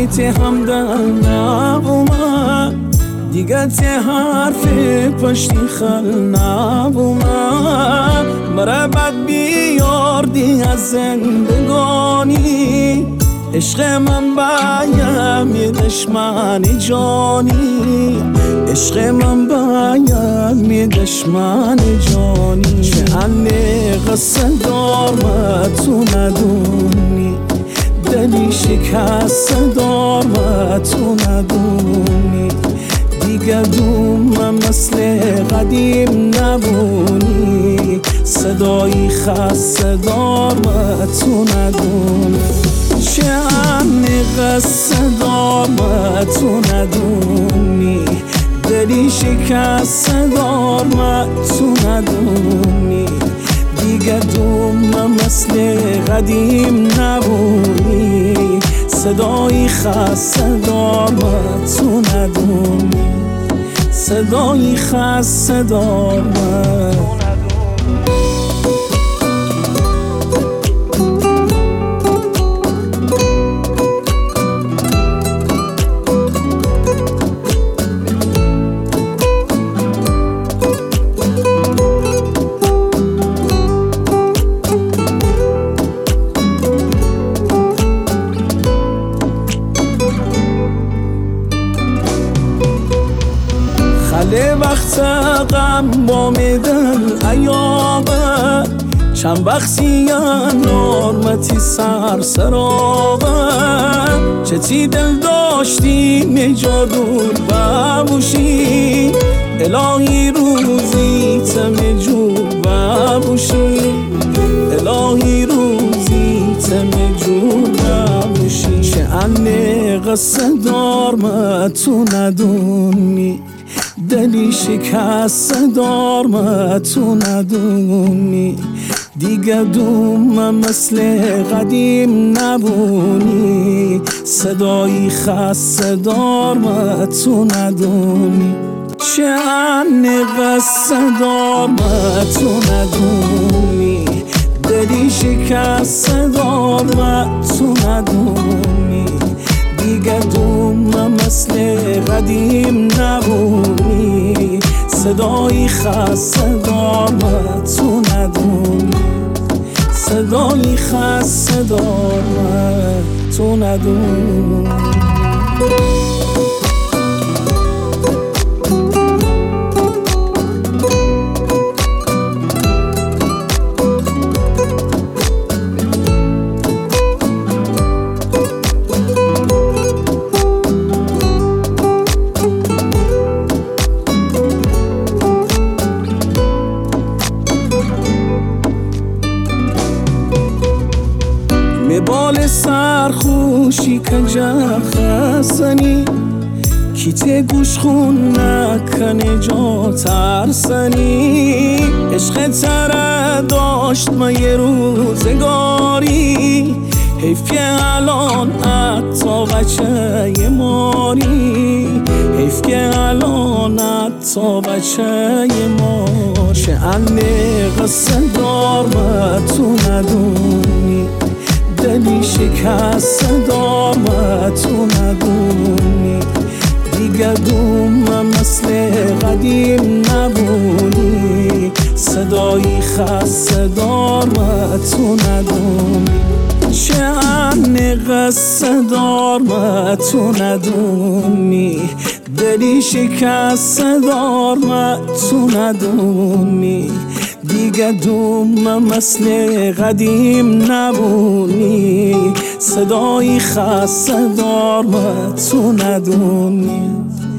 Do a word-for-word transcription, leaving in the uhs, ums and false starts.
وقتی ته همدم نبومد دیگه ته حرف پشتی خل نبومد مرا بد بیاردی از زندگانی عشق من بایم یه دشمن جانی عشق من بایم یه دشمن جانی چه انه قصه دارم تو ندونی دلی شکست دارم تو ندونی دیگه دومم مثل قدیم نبونی صدایی خسته دارم تو ندونی چه انه قصه دارم تو ندونی دلی شکست دارم تو ندونی دیگه دومم مثل قدیم نبونی صدایی خسته دارم تو ندونی صدایی خسته دارم خله وقت غم با میدن ایابه چند وقتی یا نارمتی سر سراغه چتی دل داشتی میجادور ببوشی الهی روزی تم جور ببوشی الهی روزی تم جور ببوشی چه انه قصه دارم تو ندونی دلی شکست دارم تو ندونی دیگه دومم مثل قدیم نبونی صدایی خسته دارم تو ندونی چه انه قصه دارم تو ندونی دلی شکست دارم تو ندونی دیگه دومم مثل قدیم نبونی صدایی خسته دارم تو ندونی صدایی خسته دارم تو ندونی بال سرخوشی کنجا خستنی کیت گوش خون نکنه جا ترسنی عشق تره داشت ما یه روزگاری حیف که الان حتی بچه یه ماری حیف که الان حتی بچه یه ماری چه انه قصه دارم تو ندونی دلی شکست دارم تو ندونی دیگه دومم مثل قدیم نبونی صدایی خسته دارم تو ندونی چه انه قصه دارم تو ندونی دلی شکست دارم تو ندونی دیگه دومم مثل قدیم نبونی صدایی خسته دارم تو ندونی